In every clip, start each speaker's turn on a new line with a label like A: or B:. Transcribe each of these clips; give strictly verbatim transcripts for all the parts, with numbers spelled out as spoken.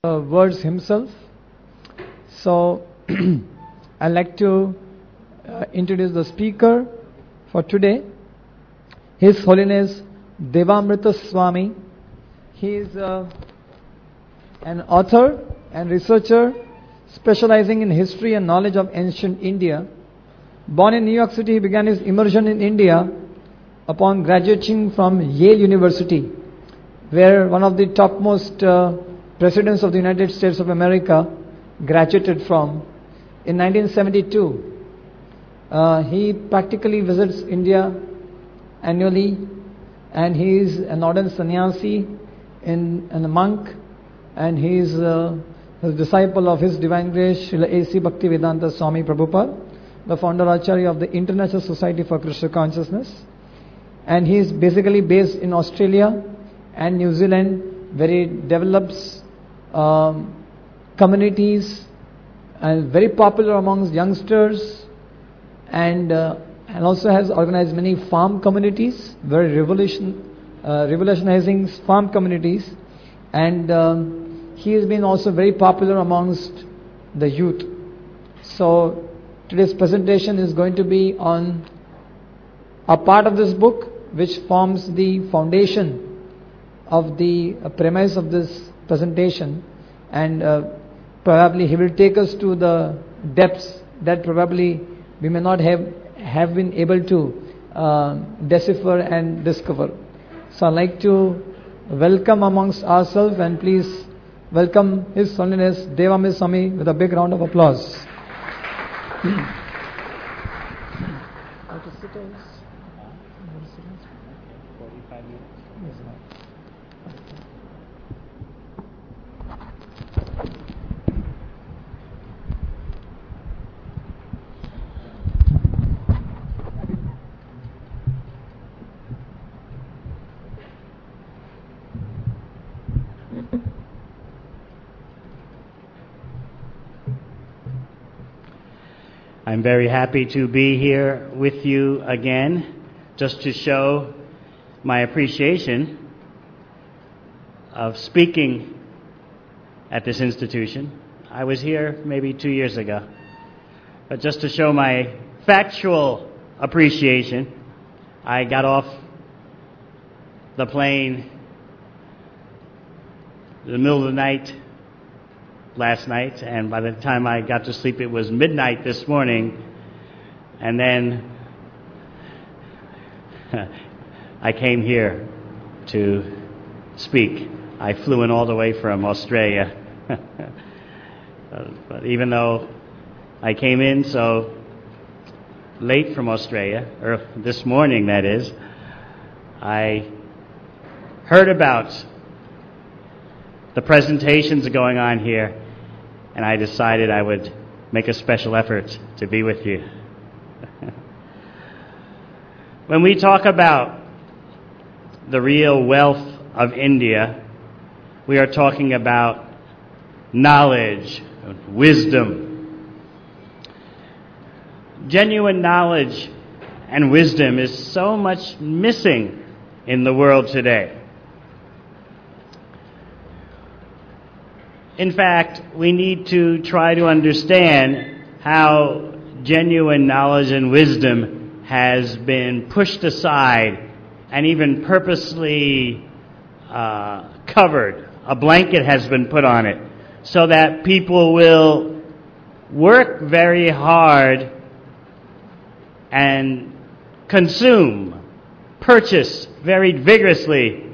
A: uh, words himself. So I'd like to uh, introduce the speaker for today. His Holiness Devamrita Swami. He is uh, an author and researcher specializing in history and knowledge of ancient India. Born in New York City, he began his immersion in India upon graduating from Yale University, where one of the topmost uh, presidents of the United States of America graduated from. In nineteen seventy-two, uh, he practically visits India annually, and he is an ordained sannyasi in, and a monk, and he is uh, a disciple of His Divine Grace Srila A C Bhaktivedanta Swami Prabhupada, the founder Acharya of the International Society for Krishna Consciousness. And he is basically based in Australia and New Zealand, where he develops um, communities and very popular amongst youngsters, and uh, and also has organized many farm communities, very revolution, uh, revolutionizing farm communities, and um, he has been also very popular amongst the youth. So today's presentation is going to be on a part of this book which forms the foundation of the uh, premise of this presentation, and uh, probably he will take us to the depths that probably we may not have have been able to uh, decipher and discover. So I'd like to welcome amongst ourselves, and please welcome His Holiness Devamrita Swami with a big round of applause.
B: I'm very happy to be here with you again, just to show my appreciation of speaking at this institution. I was here maybe two years ago, but just to show my factual appreciation, I got off the plane in the middle of the night last night, and by the time I got to sleep it was midnight this morning, and then I came here to speak. I flew in all the way from Australia. But even though I came in so late from Australia, or this morning that is, I heard about the presentations going on here, and I decided I would make a special effort to be with you. When we talk about the real wealth of India, we are talking about knowledge, wisdom. Genuine knowledge and wisdom is so much missing in the world today. In fact, we need to try to understand how genuine knowledge and wisdom has been pushed aside and even purposely uh, covered. A blanket has been put on it so that people will work very hard and consume, purchase very vigorously.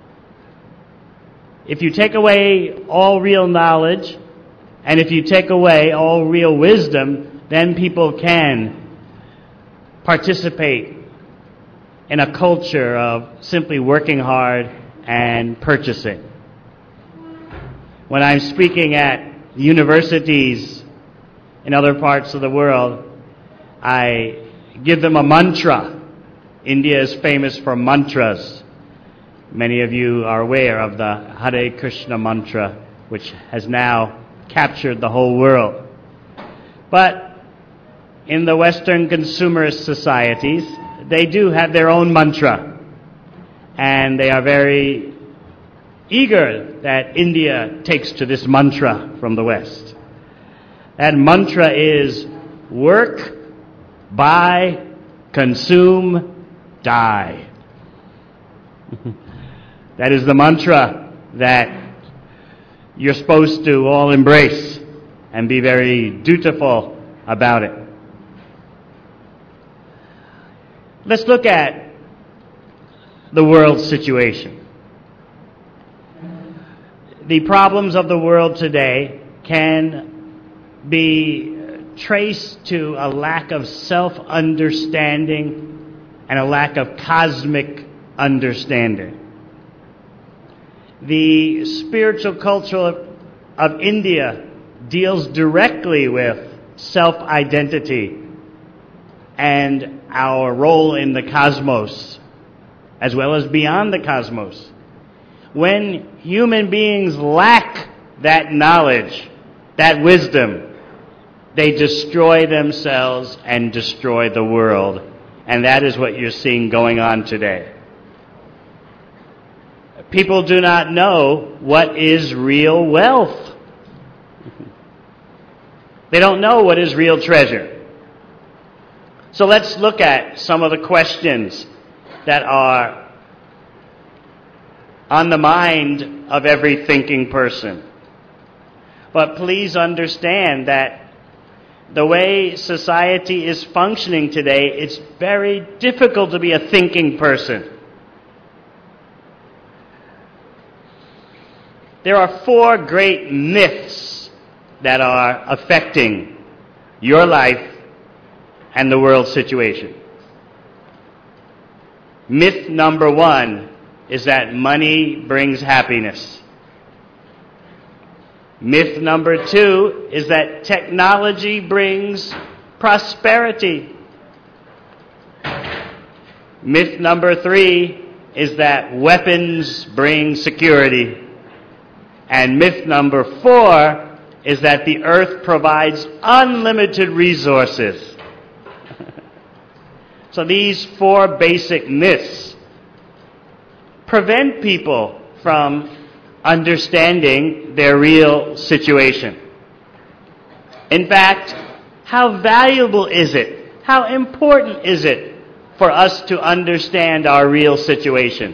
B: If you take away all real knowledge, and if you take away all real wisdom, then people can participate in a culture of simply working hard and purchasing. When I'm speaking at universities in other parts of the world, I give them a mantra. India is famous for mantras. Many of you are aware of the Hare Krishna mantra, which has now captured the whole world. But in the Western consumerist societies, they do have their own mantra, and they are very eager that India takes to this mantra from the West. That mantra is work, buy, consume, die. That is the mantra that you're supposed to all embrace and be very dutiful about it. Let's look at the world situation. The problems of the world today can be traced to a lack of self-understanding and a lack of cosmic understanding. The spiritual culture of, of India deals directly with self-identity and our role in the cosmos, as well as beyond the cosmos. When human beings lack that knowledge, that wisdom, they destroy themselves and destroy the world. And that is what you're seeing going on today. People do not know what is real wealth. They don't know what is real treasure. So let's look at some of the questions that are on the mind of every thinking person. But please understand that the way society is functioning today, it's very difficult to be a thinking person. There are four great myths that are affecting your life and the world situation. Myth number one is that money brings happiness. Myth number two is that technology brings prosperity. Myth number three is that weapons bring security. And myth number four is that the earth provides unlimited resources. So these four basic myths prevent people from understanding their real situation. In fact, how valuable is it? How important is it for us to understand our real situation?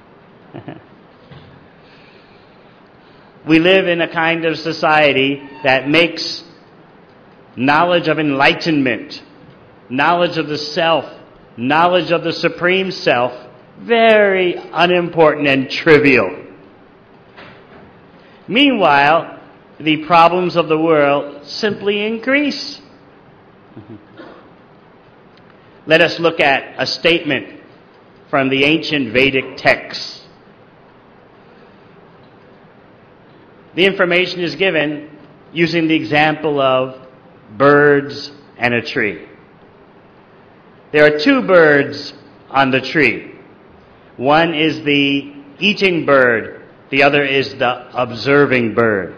B: We live in a kind of society that makes knowledge of enlightenment, knowledge of the self, knowledge of the Supreme Self very unimportant and trivial. Meanwhile, the problems of the world simply increase. Let us look at a statement from the ancient Vedic texts. The information is given using the example of birds and a tree. There are two birds on the tree. One is the eating bird, the other is the observing bird.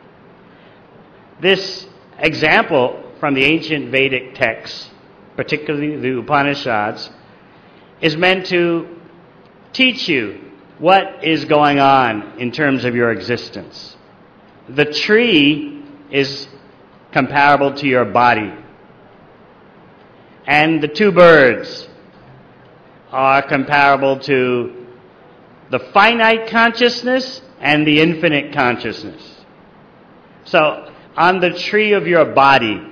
B: This example from the ancient Vedic texts, particularly the Upanishads, is meant to teach you what is going on in terms of your existence. The tree is comparable to your body. And the two birds are comparable to the finite consciousness and the infinite consciousness. So, on the tree of your body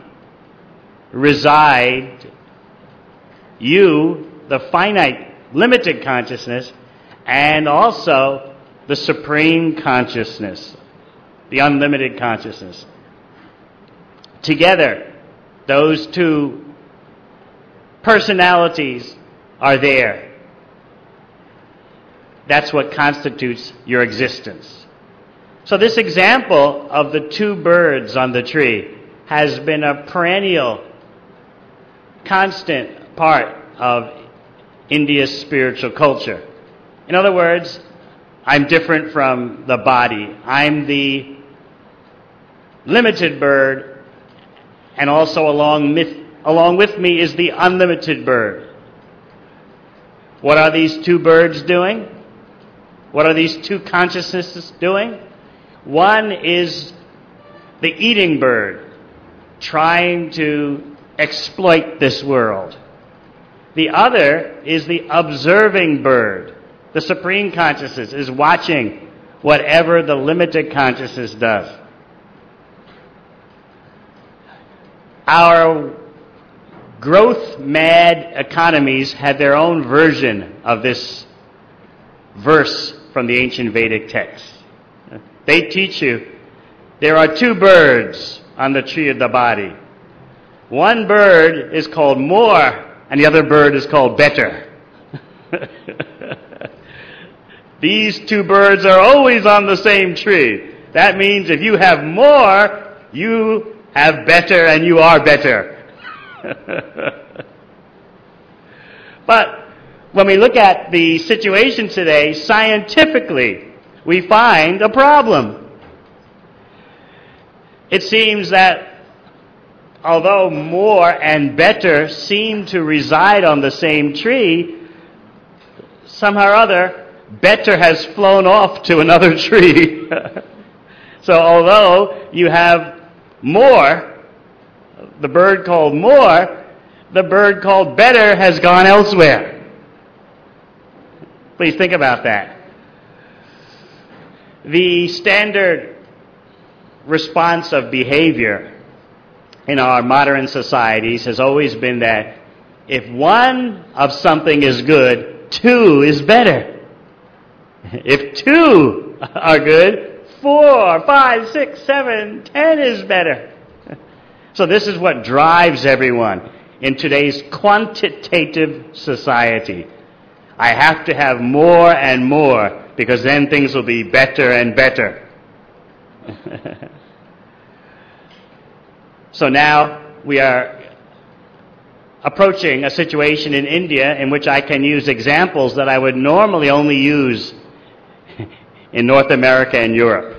B: reside you, the finite, limited consciousness, and also the supreme consciousness, the unlimited consciousness. Together, those two personalities are there. That's what constitutes your existence. So this example of the two birds on the tree has been a perennial, constant part of India's spiritual culture. In other words, I'm different from the body. I'm the limited bird, and also along with, along with me is the unlimited bird. What are these two birds doing? What are these two consciousnesses doing? One is the eating bird, trying to exploit this world. The other is the observing bird. The supreme consciousness is watching whatever the limited consciousness does. Our growth-mad economies had their own version of this verse from the ancient Vedic text. They teach you there are two birds on the tree of the body. One bird is called more, and the other bird is called better. These two birds are always on the same tree. That means if you have more, you have better and you are better. But when we look at the situation today, scientifically, we find a problem. It seems that although more and better seem to reside on the same tree, somehow or other, better has flown off to another tree. So although you have more, the bird called more, the bird called better has gone elsewhere. Please think about that. The standard response of behavior in our modern societies has always been that if one of something is good, two is better. If two are good, four, five, six, seven, ten is better. So this is what drives everyone in today's quantitative society. I have to have more and more because then things will be better and better. So now we are approaching a situation in India in which I can use examples that I would normally only use in North America and Europe.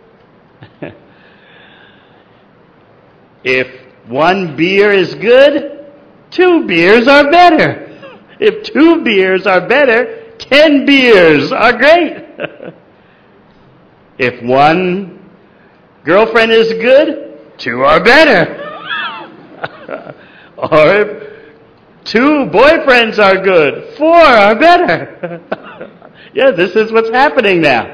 B: If one beer is good, two beers are better. If two beers are better, ten beers are great. If one girlfriend is good, two are better. Or if two boyfriends are good, four are better. Yeah, this is what's happening now.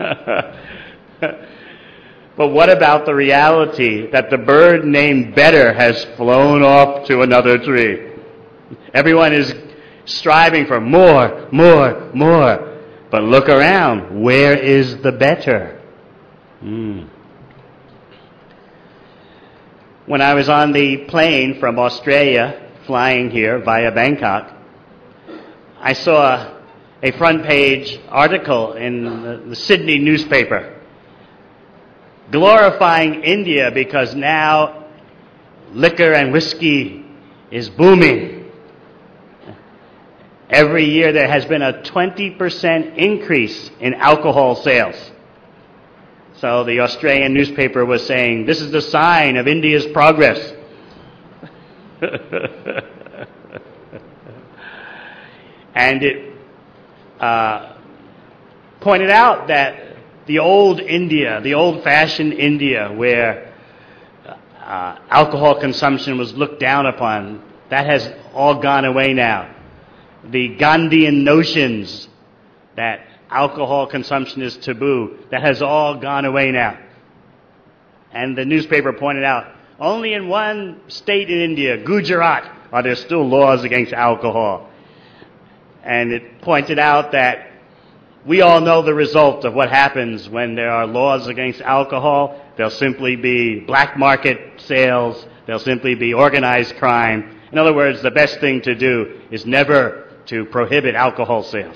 B: But what about the reality that the bird named Better has flown off to another tree? Everyone is striving for more, more, more. But look around. Where is the better? Mm. When I was on the plane from Australia, flying here via Bangkok, I saw a front page article in the, the Sydney newspaper glorifying India because now liquor and whiskey is booming. Every year there has been a twenty percent increase in alcohol sales. So the Australian newspaper was saying, this is the sign of India's progress. And it uh, pointed out that the old India, the old-fashioned India, where uh, alcohol consumption was looked down upon, that has all gone away now. The Gandhian notions that alcohol consumption is taboo, that has all gone away now. And the newspaper pointed out, only in one state in India, Gujarat, are there still laws against alcohol. And it pointed out that we all know the result of what happens when there are laws against alcohol. There'll simply be black market sales. There'll simply be organized crime. In other words, the best thing to do is never to prohibit alcohol sales.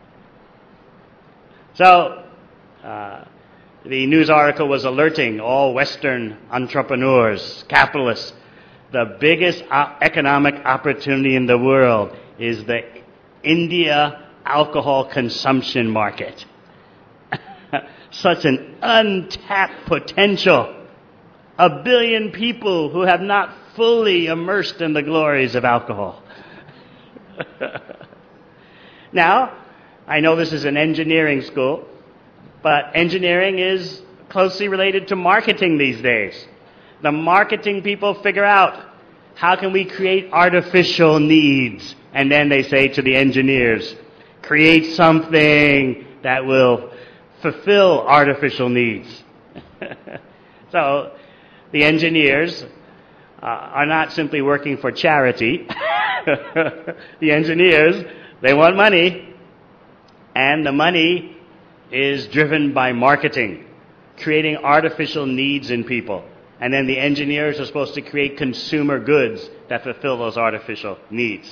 B: So, uh, the news article was alerting all Western entrepreneurs, capitalists, the biggest o- economic opportunity in the world is the India alcohol consumption market. Such an untapped potential. A billion people who have not fully immersed in the glories of alcohol. Now, I know this is an engineering school, but engineering is closely related to marketing these days. The marketing people figure out, how can we create artificial needs? And then they say to the engineers, create something that will fulfill artificial needs. So the engineers uh, are not simply working for charity. The engineers, they want money, and the money is driven by marketing, creating artificial needs in people. And then the engineers are supposed to create consumer goods that fulfill those artificial needs.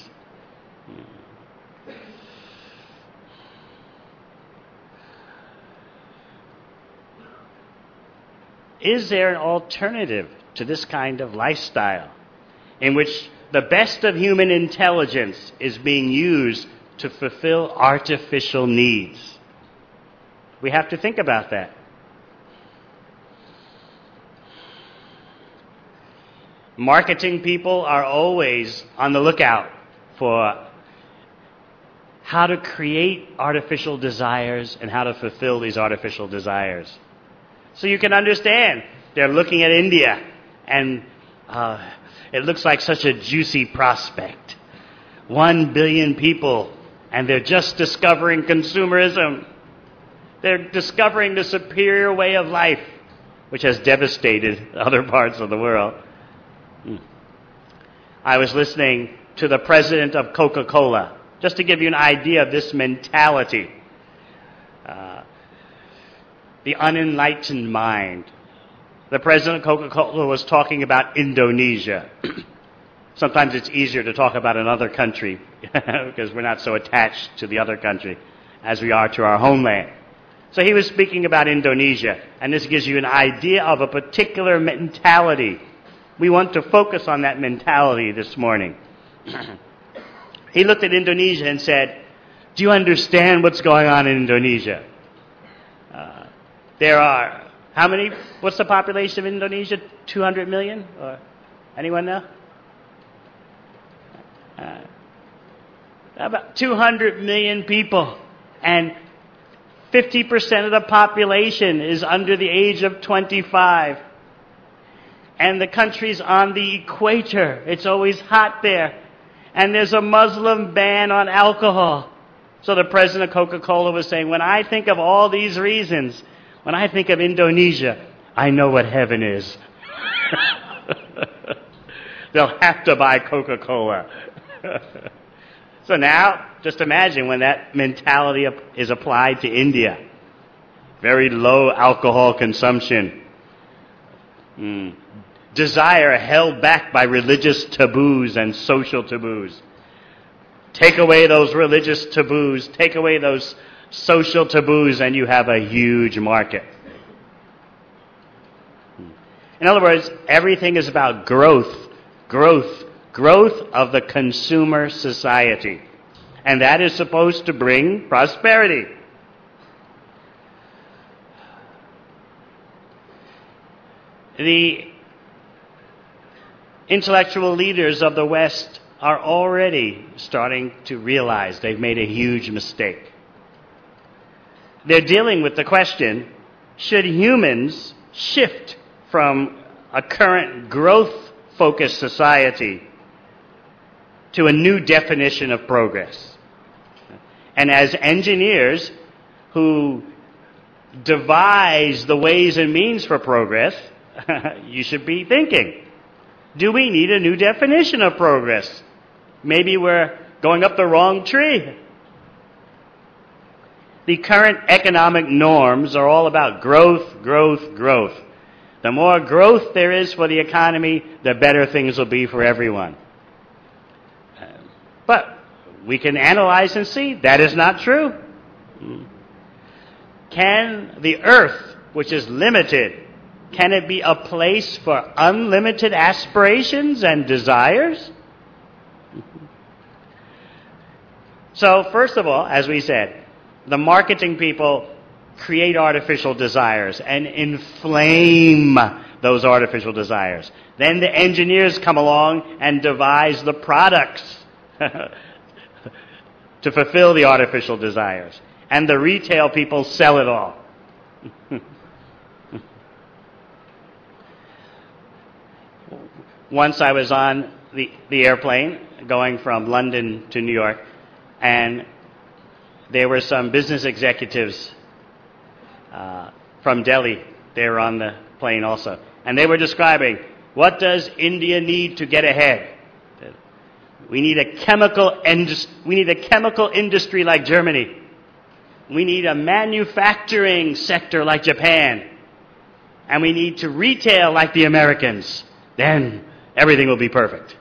B: Is there an alternative to this kind of lifestyle in which the best of human intelligence is being used to fulfill artificial needs? We have to think about that. Marketing people are always on the lookout for how to create artificial desires and how to fulfill these artificial desires. So you can understand, they're looking at India, and uh, it looks like such a juicy prospect. One billion people, and they're just discovering consumerism. They're discovering the superior way of life, which has devastated other parts of the world. Hmm. I was listening to the president of Coca-Cola, just to give you an idea of this mentality. Uh, the unenlightened mind. The president of Coca-Cola was talking about Indonesia. Sometimes it's easier to talk about another country because we're not so attached to the other country as we are to our homeland. So he was speaking about Indonesia, and this gives you an idea of a particular mentality. We want to focus on that mentality this morning. He looked at Indonesia and said, do you understand what's going on in Indonesia? Uh, there are, how many, what's the population of Indonesia? two hundred million? Or anyone know? Uh, about two hundred million people, and fifty percent of the population is under the age of twenty-five. And the country's on the equator. It's always hot there. And there's a Muslim ban on alcohol. So the president of Coca-Cola was saying, when I think of all these reasons, when I think of Indonesia, I know what heaven is. They'll have to buy Coca-Cola. So now, just imagine when that mentality is applied to India. Very low alcohol consumption. Mm. Desire held back by religious taboos and social taboos. Take away those religious taboos, take away those social taboos, and you have a huge market. In other words, everything is about growth, growth, growth of the consumer society. And that is supposed to bring prosperity. The intellectual leaders of the West are already starting to realize they've made a huge mistake. They're dealing with the question, should humans shift from a current growth-focused society to a new definition of progress? And as engineers who devise the ways and means for progress, you should be thinking, do we need a new definition of progress? Maybe we're going up the wrong tree. The current economic norms are all about growth, growth, growth. The more growth there is for the economy, the better things will be for everyone. But we can analyze and see that is not true. Can the earth, which is limited, can it be a place for unlimited aspirations and desires? So, first of all, as we said, the marketing people create artificial desires and inflame those artificial desires. Then the engineers come along and devise the products to fulfill the artificial desires. And the retail people sell it all. Once I was on the, the airplane going from London to New York, and there were some business executives uh, from Delhi. They were on the plane also. And they were describing, what does India need to get ahead? We need a chemical indus- we need a chemical industry like Germany. We need a manufacturing sector like Japan. And we need to retail like the Americans. Then everything will be perfect.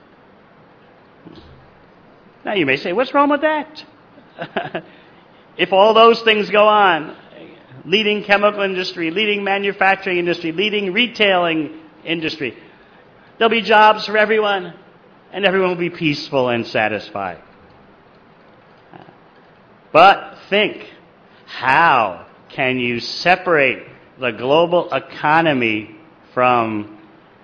B: Now you may say, what's wrong with that? If all those things go on, leading chemical industry, leading manufacturing industry, leading retailing industry, there'll be jobs for everyone, and everyone will be peaceful and satisfied. But think, how can you separate the global economy from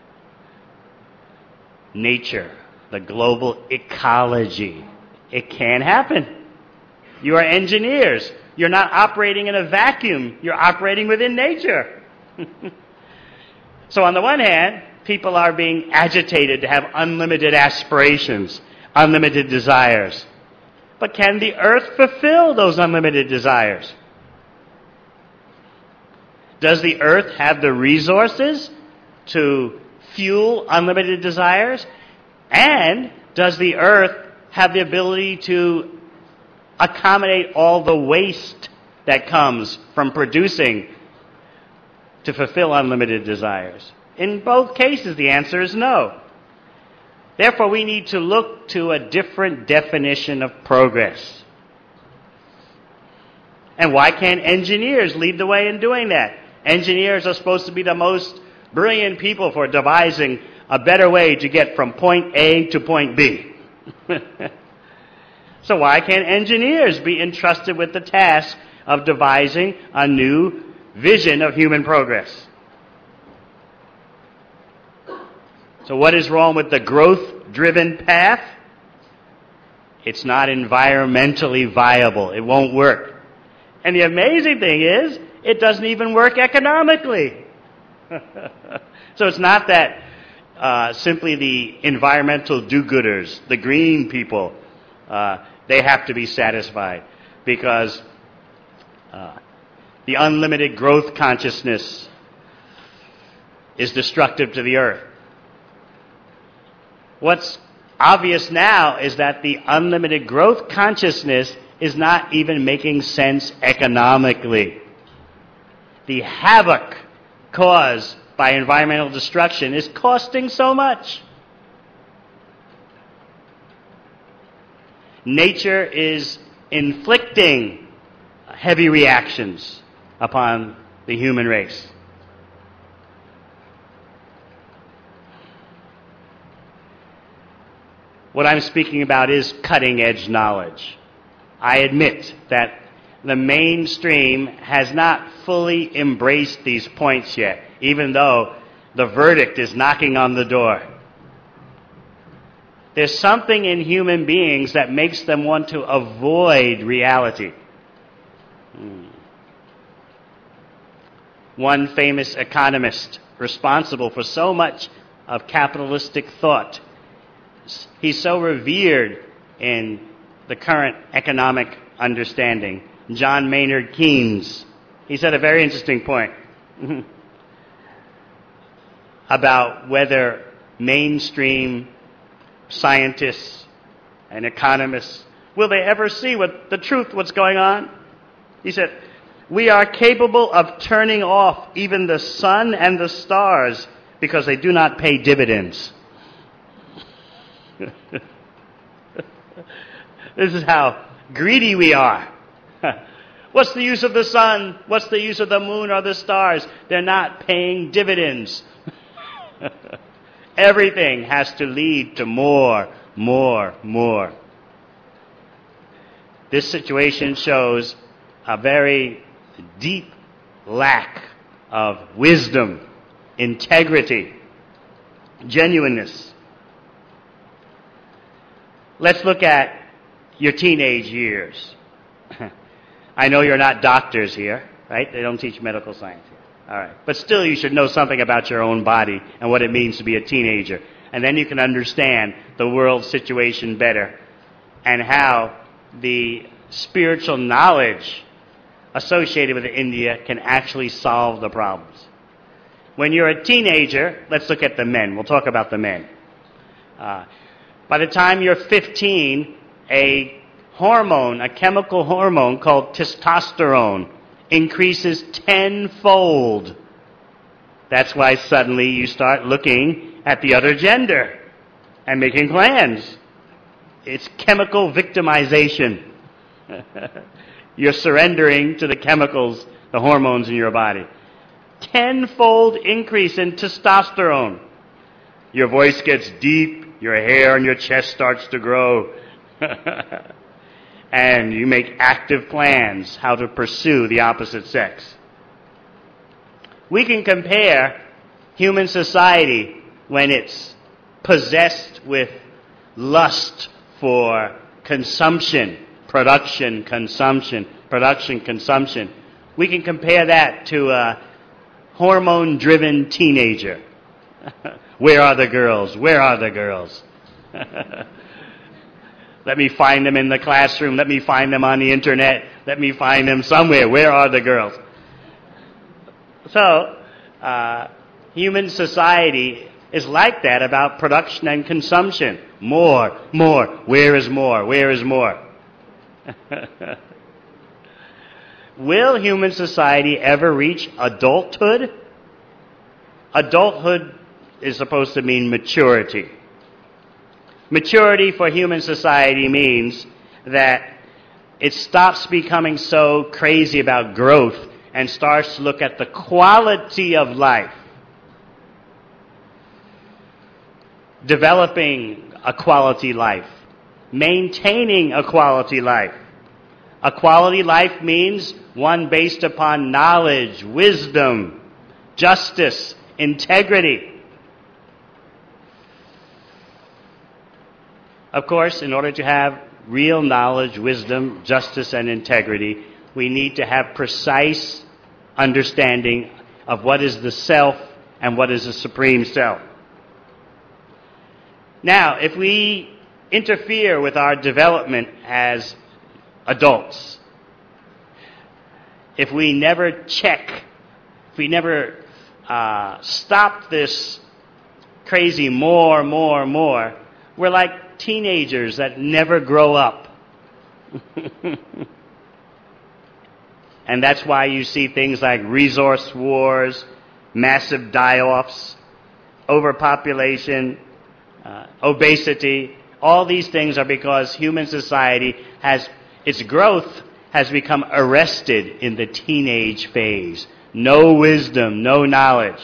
B: nature, the global ecology? It can't happen. You are engineers. You're not operating in a vacuum. You're operating within nature. So on the one hand, people are being agitated to have unlimited aspirations, unlimited desires. But can the earth fulfill those unlimited desires? Does the earth have the resources to fuel unlimited desires? And does the earth have the ability to accommodate all the waste that comes from producing to fulfill unlimited desires? In both cases, the answer is no. Therefore, we need to look to a different definition of progress. And why can't engineers lead the way in doing that? Engineers are supposed to be the most brilliant people for devising a better way to get from point A to point B. So why can't engineers be entrusted with the task of devising a new vision of human progress? So what is wrong with the growth-driven path? It's not environmentally viable. It won't work. And the amazing thing is, it doesn't even work economically. So it's not that uh, simply the environmental do-gooders, the green people, uh, they have to be satisfied, because uh, the unlimited growth consciousness is destructive to the earth. What's obvious now is that the unlimited growth consciousness is not even making sense economically. The havoc caused by environmental destruction is costing so much. Nature is inflicting heavy reactions upon the human race. What I'm speaking about is cutting-edge knowledge. I admit that the mainstream has not fully embraced these points yet, even though the verdict is knocking on the door. There's something in human beings that makes them want to avoid reality. Hmm. One famous economist responsible for so much of capitalistic thought, he's so revered in the current economic understanding, John Maynard Keynes. He said a very interesting point about whether mainstream scientists and economists, will they ever see what the truth, what's going on? He said, we are capable of turning off even the sun and the stars because they do not pay dividends. This is how greedy we are. What's the use of the sun? What's the use of the moon or the stars? They're not paying dividends. Everything has to lead to more, more, more. This situation shows a very deep lack of wisdom, integrity, genuineness. Let's look at your teenage years. I know you're not doctors here, right? They don't teach medical science here. All right. But still, you should know something about your own body and what it means to be a teenager. And then you can understand the world situation better and how the spiritual knowledge associated with India can actually solve the problems. When you're a teenager, let's look at the men. We'll talk about the men. Uh, by the time you're fifteen, a hormone, a chemical hormone called testosterone, increases tenfold. That's why suddenly you start looking at the other gender and making plans. It's chemical victimization. You're surrendering to the chemicals, the hormones in your body. Tenfold increase in testosterone. Your voice gets deep, your hair on your chest starts to grow. And you make active plans how to pursue the opposite sex. We can compare human society when it's possessed with lust for consumption, production, consumption, production, consumption. We can compare that to a hormone-driven teenager. Where are the girls? Where are the girls? Let me find them in the classroom. Let me find them on the internet. Let me find them somewhere. Where are the girls? So, uh, human society is like that about production and consumption. More, more. Where is more? Where is more? Will human society ever reach adulthood? Adulthood is supposed to mean maturity. Maturity for human society means that it stops becoming so crazy about growth and starts to look at the quality of life. Developing a quality life. Maintaining a quality life. A quality life means one based upon knowledge, wisdom, justice, integrity. Of course, in order to have real knowledge, wisdom, justice, and integrity, we need to have precise understanding of what is the self and what is the supreme self. Now, if we interfere with our development as adults, if we never check, if we never uh, stop this crazy more, more, more, we're like teenagers that never grow up. And that's why you see things like resource wars, massive die-offs, overpopulation, uh, obesity. All these things are because human society has, its growth has become arrested in the teenage phase. No wisdom, no knowledge.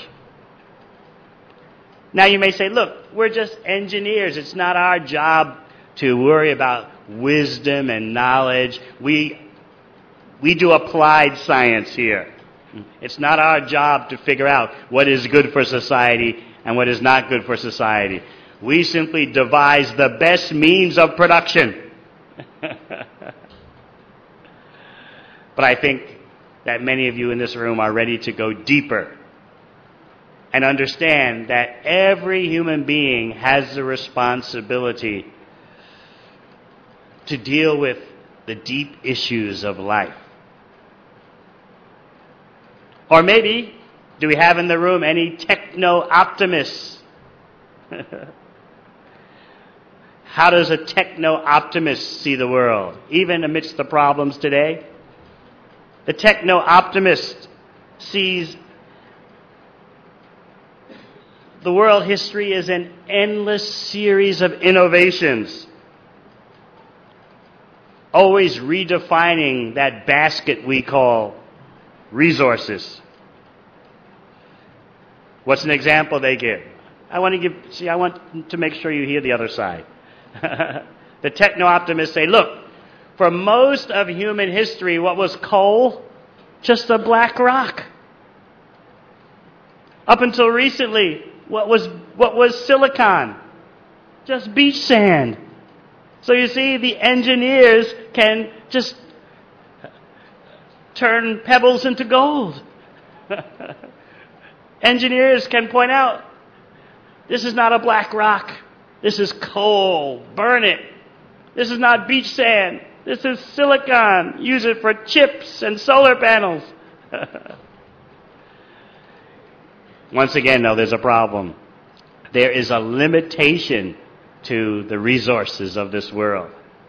B: Now you may say, look, we're just engineers. It's not our job to worry about wisdom and knowledge. We, we do applied science here. It's not our job to figure out what is good for society and what is not good for society. We simply devise the best means of production. But I think that many of you in this room are ready to go deeper and understand that every human being has the responsibility to deal with the deep issues of life. Or maybe, do we have in the room any techno-optimists? How does a techno-optimist see the world, even amidst the problems today? The techno-optimist sees the world history as an endless series of innovations, always redefining that basket we call resources. What's an example they give? I want to give, see, I want to make sure you hear the other side. The techno-optimists say, look, for most of human history, what was coal? Just a black rock. Up until recently, what was, what was silicon? Just beach sand. So you see, the engineers can just turn pebbles into gold. Engineers can point out, this is not a black rock. This is coal. Burn it. This is not beach sand. This is silicon. Use it for chips and solar panels. Once again, though, there's a problem. There is a limitation to the resources of this world.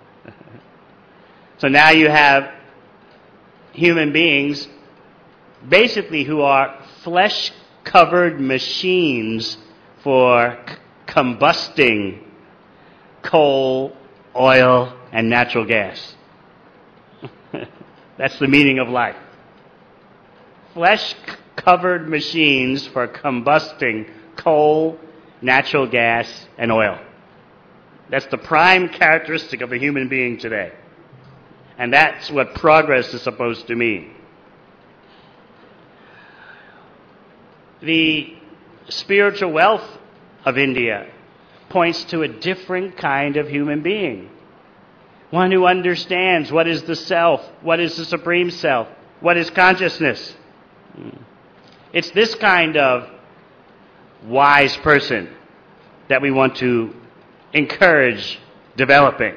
B: So now you have human beings basically who are flesh-covered machines for c- combusting coal, oil, and natural gas. That's the meaning of life. Flesh-covered machines for combusting coal, natural gas, and oil. That's the prime characteristic of a human being today. And that's what progress is supposed to mean. The spiritual wealth of India points to a different kind of human being. One who understands what is the self, what is the supreme self, what is consciousness. It's this kind of wise person that we want to encourage developing.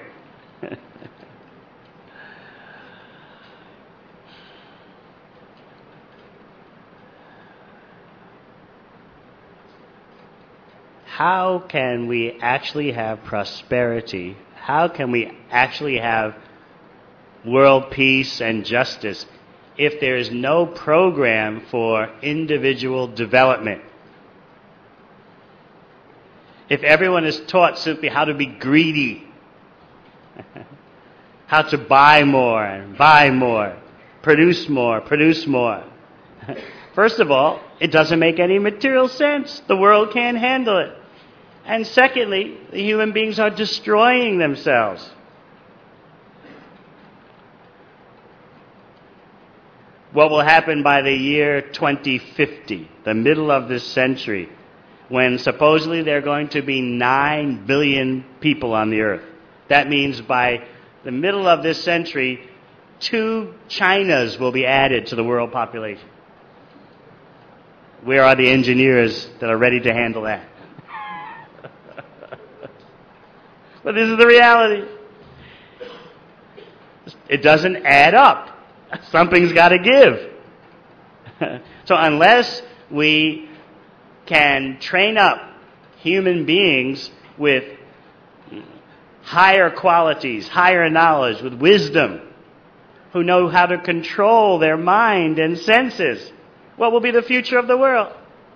B: How can we actually have prosperity? How can we actually have world peace and justice if there is no program for individual development? If everyone is taught simply how to be greedy, how to buy more and buy more, produce more, produce more. First of all, it doesn't make any material sense. The world can't handle it. And secondly, the human beings are destroying themselves. What will happen by the year twenty fifty, the middle of this century, when supposedly there are going to be nine billion people on the earth? That means by the middle of this century, two Chinas will be added to the world population. Where are the engineers that are ready to handle that? But this is the reality. It doesn't add up. Something's got to give. So unless we can train up human beings with higher qualities, higher knowledge, with wisdom, who know how to control their mind and senses, what will be the future of the world?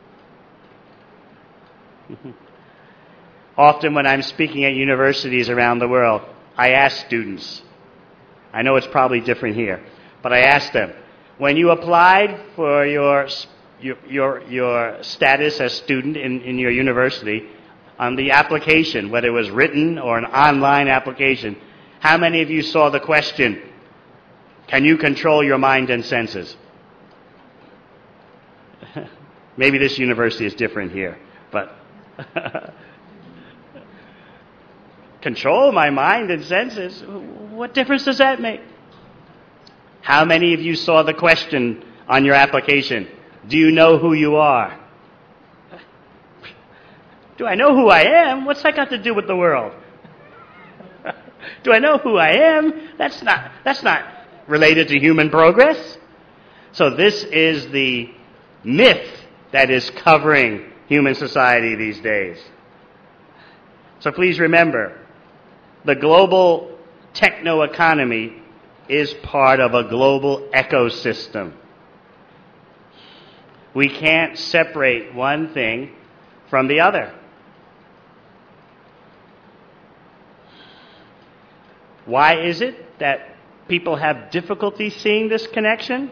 B: Often when I'm speaking at universities around the world, I ask students, I know it's probably different here, but I ask them, when you applied for your your your, your status as student in, in your university, on the application, whether it was written or an online application, how many of you saw the question, can you control your mind and senses? Maybe this university is different here, but control my mind and senses? What difference does that make? How many of you saw the question on your application? Do you know who you are? Do I know who I am? What's that got to do with the world? Do I know who I am? That's not, that's not related to human progress. So this is the myth that is covering human society these days. So please remember, the global techno-economy is part of a global ecosystem. We can't separate one thing from the other. Why is it that people have difficulty seeing this connection?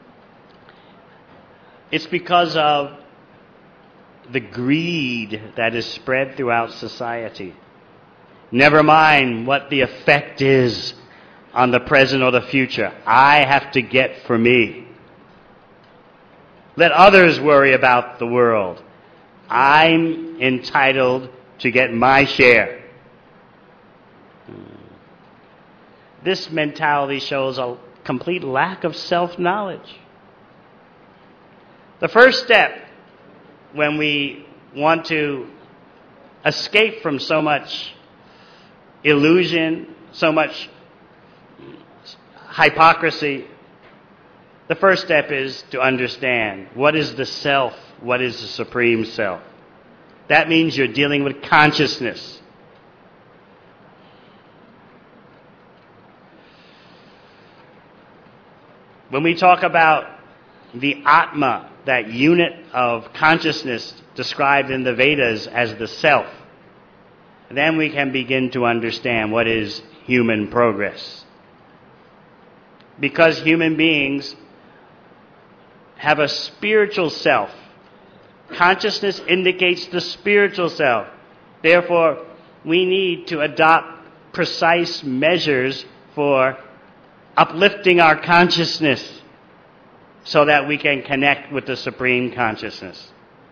B: It's because of the greed that is spread throughout society. Never mind what the effect is on the present or the future. I have to get for me. Let others worry about the world. I'm entitled to get my share. this mentality shows a complete lack of self-knowledge. The first step when we want to escape from so much illusion, so much hypocrisy, the first step is to understand what is the self, what is the supreme self. That means you're dealing with consciousness. When we talk about the Atma, that unit of consciousness described in the Vedas as the self, then we can begin to understand what is human progress. Because human beings have a spiritual self. Consciousness indicates the spiritual self. Therefore, we need to adopt precise measures for uplifting our consciousness so that we can connect with the Supreme Consciousness.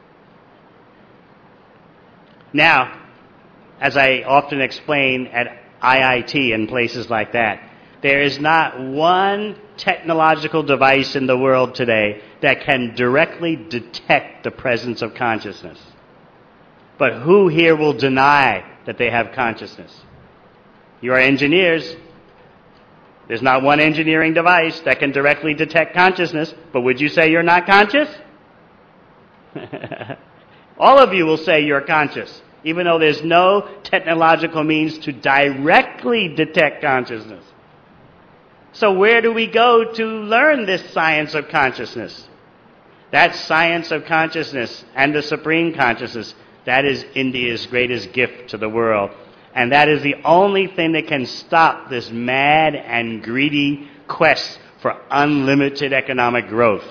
B: Now, as I often explain at I I T and places like that, there is not one technological device in the world today that can directly detect the presence of consciousness. But who here will deny that they have consciousness? You are engineers. There's not one engineering device that can directly detect consciousness, but would you say you're not conscious? All of you will say you're conscious, even though there's no technological means to directly detect consciousness. So where do we go to learn this science of consciousness? That science of consciousness and the supreme consciousness, that is India's greatest gift to the world. And that is the only thing that can stop this mad and greedy quest for unlimited economic growth.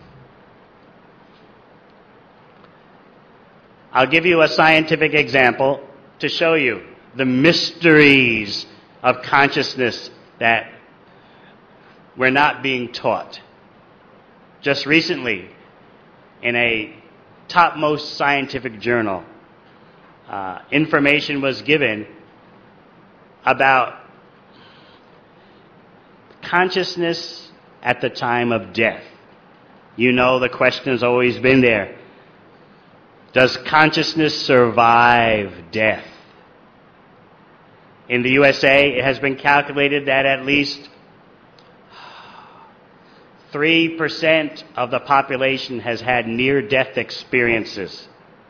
B: I'll give you a scientific example to show you the mysteries of consciousness that we're not being taught. Just recently, in a topmost scientific journal, uh, information was given about consciousness at the time of death. You know, the question has always been there. Does consciousness survive death? In the U S A, it has been calculated that at least three percent of the population has had near-death experiences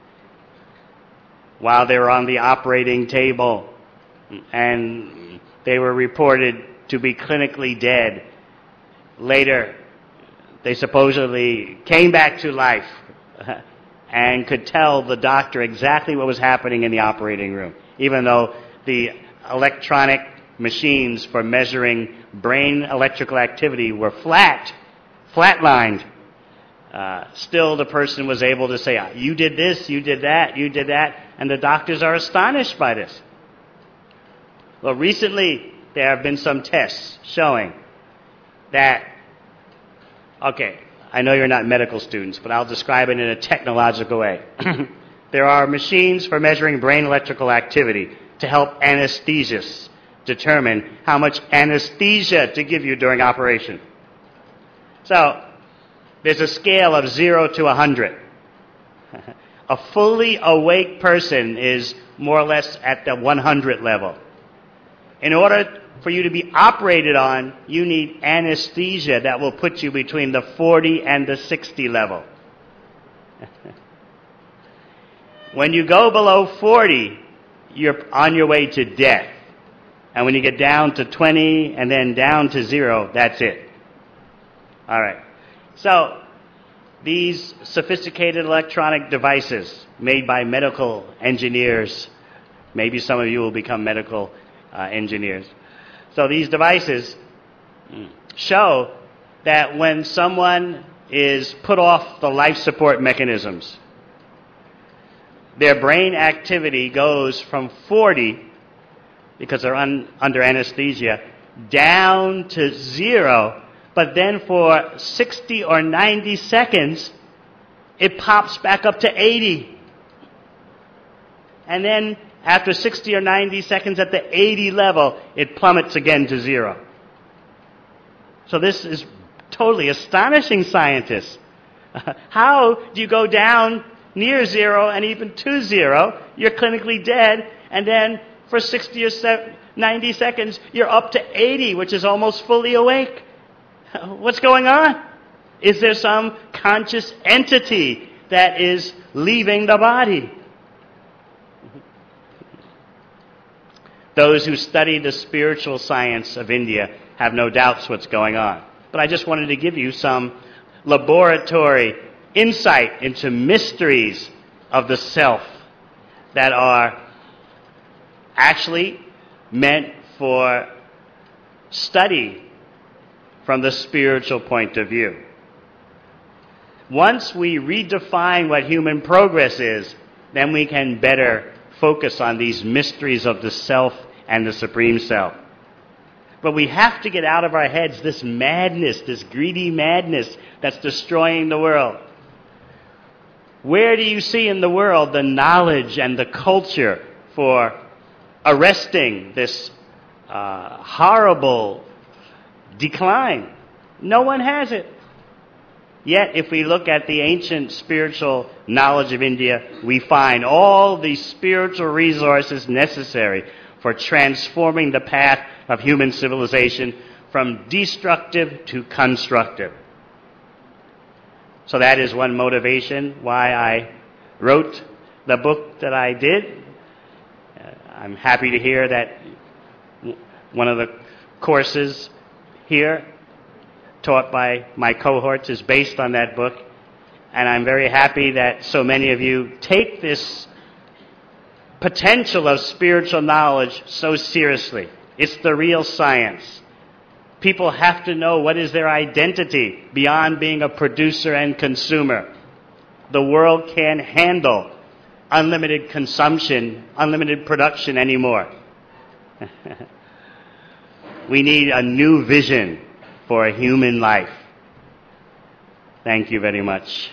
B: while they were on the operating table, and they were reported to be clinically dead. Later, they supposedly came back to life and could tell the doctor exactly what was happening in the operating room, even though the electronic machines for measuring brain electrical activity were flat, flatlined. Uh, still, the person was able to say, you did this, you did that, you did that, and the doctors are astonished by this. Well, recently, there have been some tests showing that, okay, I know you're not medical students, but I'll describe it in a technological way. There are machines for measuring brain electrical activity to help anesthesists determine how much anesthesia to give you during operation. So, there's a scale of zero to a hundred. A fully awake person is more or less at the one hundred level. In order for you to be operated on, you need anesthesia that will put you between the forty and the sixty level. When you go below forty, you're on your way to death. And when you get down to twenty and then down to zero, that's it. All right. So, these sophisticated electronic devices made by medical engineers, maybe some of you will become medical uh, engineers. So these devices show that when someone is put off the life support mechanisms, their brain activity goes from forty, because they're un, under anesthesia, down to zero. But then for sixty or ninety seconds, it pops back up to eighty. And then After sixty or ninety seconds at the eighty level, it plummets again to zero. So this is totally astonishing, scientists. How do you go down near zero and even to zero? You're clinically dead, and then for sixty or ninety seconds, you're up to eighty, which is almost fully awake. What's going on? Is there some conscious entity that is leaving the body? Those who study the spiritual science of India have no doubts what's going on. But I just wanted to give you some laboratory insight into mysteries of the self that are actually meant for study from the spiritual point of view. Once we redefine what human progress is, then we can better focus on these mysteries of the self and the Supreme Self. But we have to get out of our heads this madness, this greedy madness that's destroying the world. Where do you see in the world the knowledge and the culture for arresting this uh, horrible decline? No one has it. Yet, if we look at the ancient spiritual knowledge of India, we find all the spiritual resources necessary for transforming the path of human civilization from destructive to constructive. So that is one motivation why I wrote the book that I did. Uh, I'm happy to hear that one of the courses here taught by my cohorts is based on that book. And I'm very happy that so many of you take this potential of spiritual knowledge so seriously. It's the real science. People have to know what is their identity beyond being a producer and consumer. The world can't handle unlimited consumption, unlimited production anymore. We need a new vision for a human life. Thank you very much.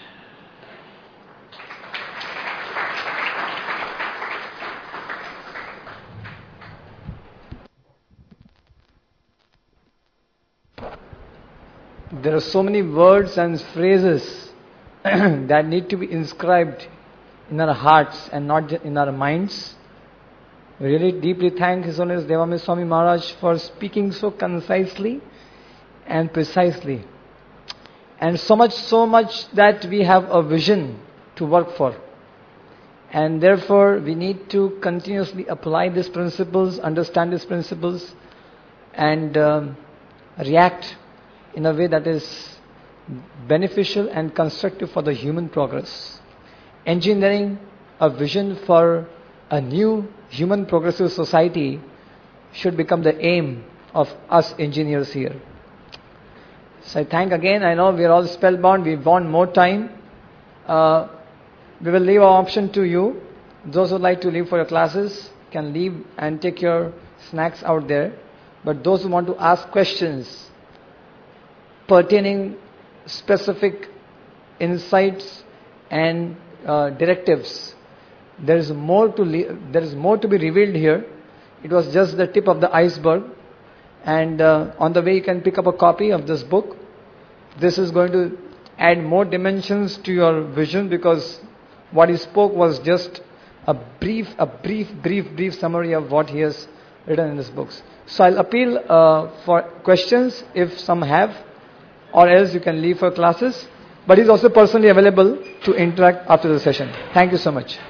A: There are so many words and phrases that need to be inscribed in our hearts and not in our minds. We really deeply thank His Holiness Devamrita Swami Maharaj for speaking so concisely and precisely. And so much, so much that we have a vision to work for. And therefore, we need to continuously apply these principles, understand these principles, and um, react in a way that is beneficial and constructive for the human progress. Engineering a vision for a new human progressive society should become the aim of us engineers here. So I thank again. I know we are all spellbound. We want more time. Uh, we will leave our option to you. Those who would like to leave for your classes can leave and take your snacks out there. But those who want to ask questions pertaining specific insights and uh, directives, there is more to le- there is more to be revealed here. It was just the tip of the iceberg. And uh, on the way you can pick up a copy of this book. This is going to add more dimensions to your vision, because what he spoke was just a brief, a brief, brief, brief summary of what he has written in his books. So I'll appeal uh, for questions if some have, or else you can leave for classes. But he's also personally available to interact after the session. Thank you so much.